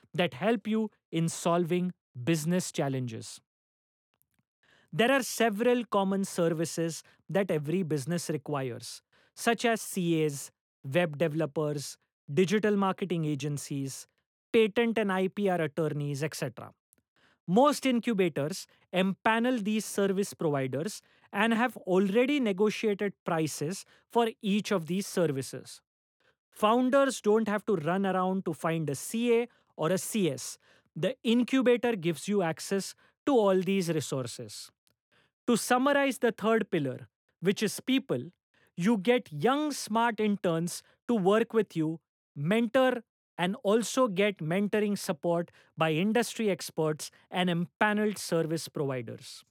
that help you in solving business challenges. There are several common services that every business requires, such as CAs, web developers, digital marketing agencies, patent and IPR attorneys, etc. Most incubators empanel these service providers and have already negotiated prices for each of these services. Founders don't have to run around to find a CA or a CS. The incubator gives you access to all these resources. To summarize the third pillar, which is people, you get young, smart interns to work with you, mentor, and also get mentoring support by industry experts and empaneled service providers.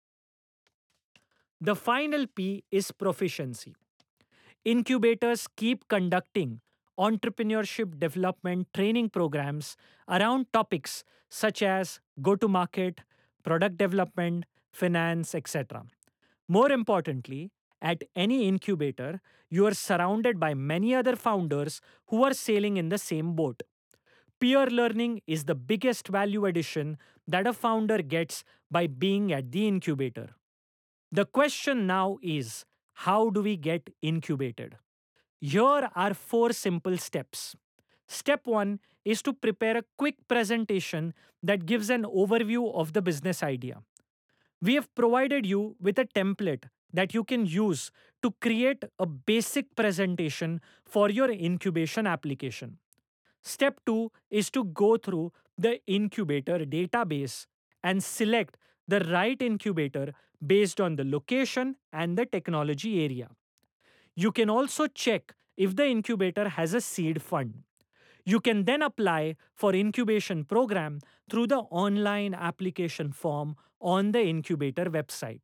The final P is proficiency. Incubators keep conducting entrepreneurship development training programs around topics such as go to market, product development, finance, etc. More importantly, at any incubator, you are surrounded by many other founders who are sailing in the same boat. Peer learning is the biggest value addition that a founder gets by being at the incubator. The question now is, how do we get incubated? Here are four simple steps. Step one is to prepare a quick presentation that gives an overview of the business idea. We have provided you with a template that you can use to create a basic presentation for your incubation application. Step two is to go through the incubator database and select the right incubator based on the location and the technology area. You can also check if the incubator has a seed fund. You can then apply for incubation program through the online application form on the incubator website.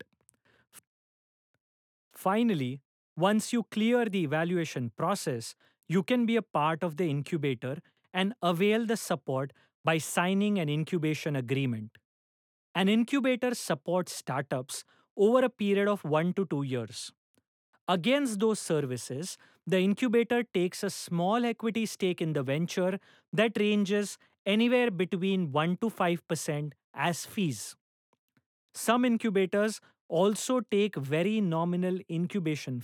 Finally, once you clear the evaluation process, you can be a part of the incubator and avail the support by signing an incubation agreement. An incubator supports startups over a period of 1 to 2 years. Against those services, the incubator takes a small equity stake in the venture that ranges anywhere between 1 to 5% as fees. Some incubators also take very nominal incubation